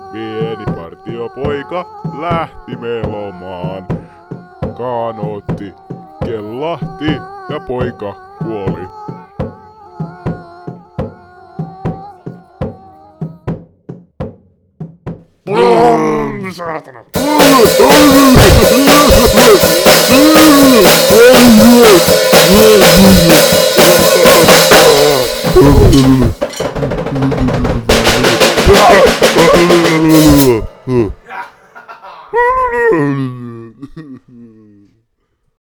Pieni partiopoika lähti melomaan. Kaanootti kellahti ja poika kuoli. Saatana!